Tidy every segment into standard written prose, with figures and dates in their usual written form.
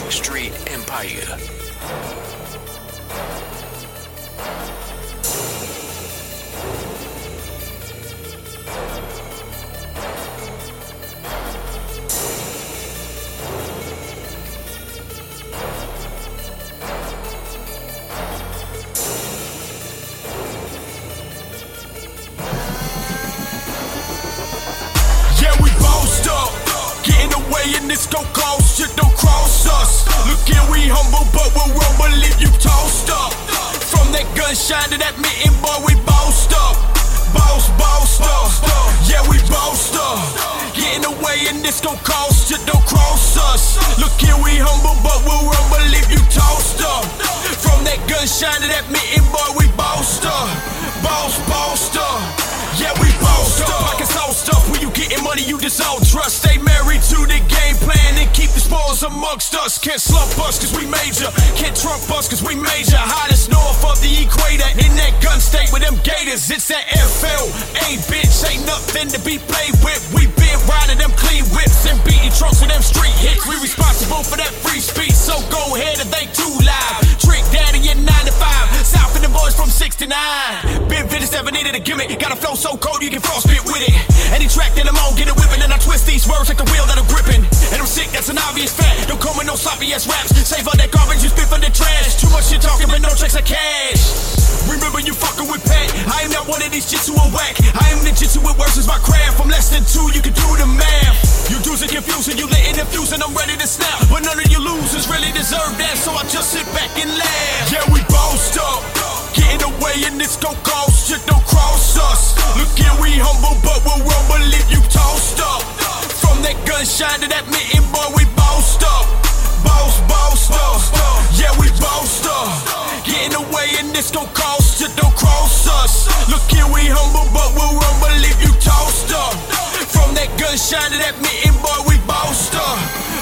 Street Empire. And this gon' cost shit, don't cross us. Look here, we humble, but we'll rumble if you toast up. From that gunshine to that mitten, boy, we boast up. Boast up. Yeah, we boast up. Get in the way and this gon' cost shit, don't cross us. Look here, we humble, but we'll rumble if you toast up. From that gunshine to that mitten, boy, we boast up. Boast up. Yeah, we boast up. Pockets all stuff. When you getting money, you just all trust. Stay married to the game plan and keep the spoils amongst us. Can't slump us cause we major. Can't trump us cause we major. Hottest north of the equator. In that gun state with them gators. It's that FL. Ain't bitch, ain't nothing to be played with. We been riding them clean whips and beating trunks with them street hits. We responsible for that free speech, so go ahead and think too loud. Trick Daddy in 95. South and the boys from 69. Been 57 needed a gimmick. Got a flow so cold you can frostbite with it. Any track that I'm on, get a whipping. And I twist these words like the wheel that I'm gripping. And I'm sick, that's an obvious fact. Don't come with no sloppy ass raps. Save all that garbage, you spit for the trash. Too much shit talking, but no checks of cash. Remember you fucking with Pat. I am not one of these jits who are whack. I am the jits who it works is my craft. From less than 2, you can do the math. You dudes are confusing, you letting them fuse, and I'm ready to snap. But none of you losers really deserve that, so I just sit back and laugh. Yeah, we boast up. Get in the way and this gon' cost shit, don't cross us. Look here, we humble, but we'll rumble if you toast up. From that gunshine to that mitten, boy, we boast up. Boast up. Yeah, we boast up. Get in the way and this gon' cost shit, don't cross us. Look here, we humble, but we'll rumble if you toast up. From that gunshine to that mitten, boy, we boast up.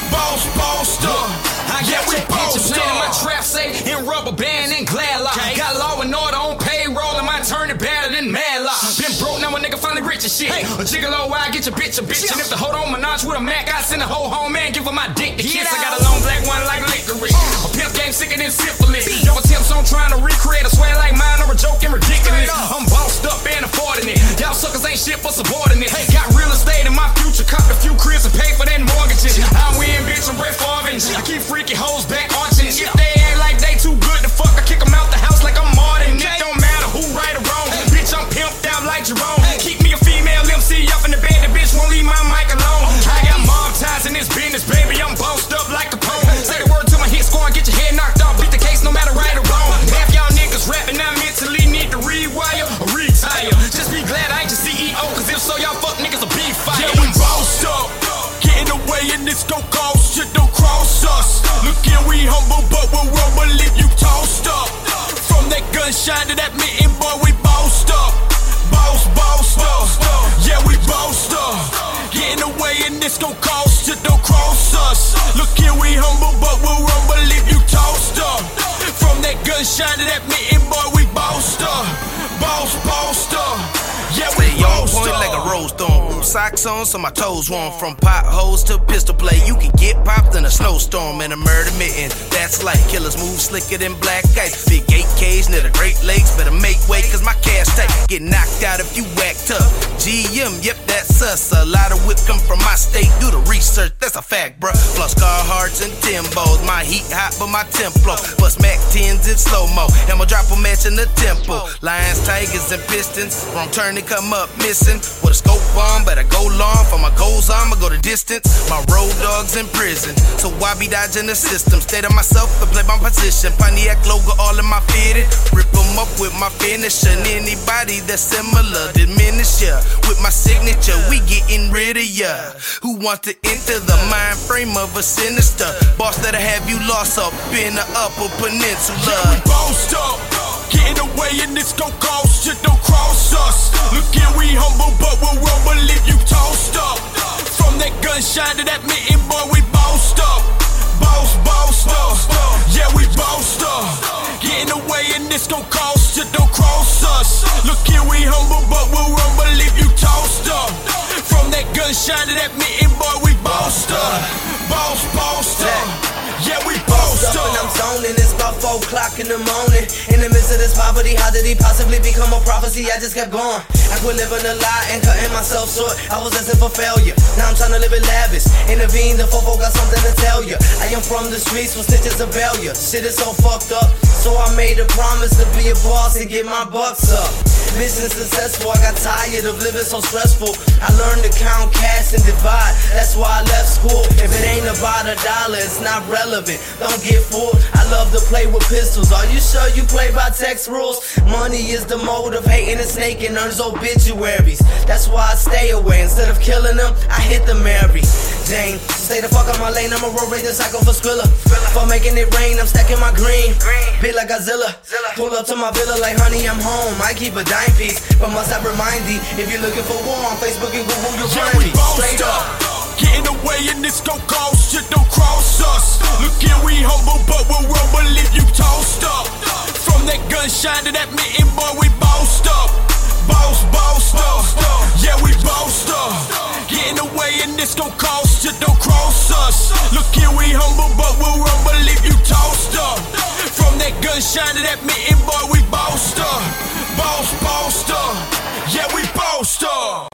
Boast up. Yeah, we boast up. My trap safe in rubber band and glad lock. Got law and order on payroll and my turn it better than mad lock. Been broke, now a nigga finally rich as shit. A gigolo, I get your bitch a bitch. And if the hold on menage with a Mac, I send a whole home man, give her my dick to kiss. I got a long black one like licorice. A pimp game sicker than syphilis. Yo attempts on trying to recreate a swear like mine or a joke and ridiculous. I'm bossed up and affording it. Y'all suckers ain't shit for subordinate. Got real estate in my future, copped a few cribs and paid for them mortgages. I win, bitch, I'm Brett Favre. I keep freaky hoes back arching. If they ain't like they too good to fuck, I kick them out the house like I'm Martin. It don't matter who right or wrong. Bitch, I'm pimped out like Jerome. Keep me a female MC up in the bed. The bitch won't leave my mic alone. I got mob ties in this business, baby. I'm bossed up like a pole. Say the word to my hit score and get your head knocked off. Beat the case no matter right or wrong. Half y'all niggas rapping, I mentally need to rewire or retire. Just be glad I ain't your CEO, cause if so, y'all fuck niggas will be fired. Yeah, we bossed up. Get in the way and this gon' cost shit, don't cross us. Look here, we humble, but we'll rumble if you toast up. From that gunshine to that mitten, boy, we boast up. Boast up. Yeah, we boast up. Get in the way and this gon' cost shit, don't cross us. Look here, we humble, but we'll rumble if you toast up. From that gunshine to that mitten, boy, we boast up. Boast up. Yeah, we stay on point like a rose thorn. Socks on so my toes warm. From potholes to pistol play, you can get popped in a snowstorm and a murder mitten. That's like killers move slicker than black ice. Big 8Ks near the Great Lakes, better make way cause my cash tight. Get knocked out if you act up. GM, yep, that's us. A lot of whip come from my state. Do the research, that's a fact, bruh. Plus Carhartts and Timbos. My heat hot, but my tempo. Bust Mac 10s in slow-mo. I'ma drop a match in the tempo. Lions, tigers, and pistons. Wrong turn and come up missing. With a scope on, better go long. For my goals, I'ma go the distance. My road dogs in prison, so I be dodging the system. Stay to myself and play my position. Pontiac logo all in my fitted. Rip them up with my finisher. And anybody that's similar, diminish ya. With my signature, we getting rid of ya. Who want to enter the mind frame of a sinister boss that'll have you lost up in the upper peninsula? Yeah, we boast up. Get in the way and this gon' cost shit, don't cross us. Look here, we humble, but we'll rumble if you toast up. From that gunshine to that mitten, boy, we boast up. Boast up. Yeah, we boast up. Get in the way and this gon' cost shit, don't cross us. Look here, we humble, but we'll rumble if you toast up. From that gunshine to that mitten, boy, we boast up. Boast up. Yeah, we moaning. It's about 4 o'clock in the morning. In the midst of this poverty, how did he possibly become a prophecy? I just kept going. I quit living a lie and cutting myself short. I was asking for failure. Now I'm trying to live it lavish. Intervene, the fofo got something to tell you. I am from the streets with stitches of failure. Shit is so fucked up. So I made a promise to be a boss and get my bucks up. Mission successful, I got tired of living so stressful. I learned to count cash and divide. That's why I left school. If it ain't about $1, it's not relevant. Don't get fooled. I love to play with pistols. Are you sure you play by text rules? Money is the motive, hating and snaking earns obituaries. That's why I stay away. Instead of killing them, I hit the Mary Jane. Stay the fuck out my lane, I'm a road rager cycle for Skrilla. For making it rain, I'm stacking my green. Big like Godzilla. Pull up to my villa like honey, I'm home. I keep a dime piece, but must I remind thee, if you're looking for war on Facebook and Google, you'll find me. Straight up. Getting away and this gon' cost shit, don't cross us. Look here, we humble, but we'll rumble if you toast up. From that gunshine to that mitten, boy, we bossed up. Bossed up. Yeah, we bossed up. Getting away and this gon' cost shit, don't cross us. Look here, we humble, but we'll rumble if you toast up. From that gunshine to that mitten, boy, we bossed up. Bossed up. Yeah, we bossed up.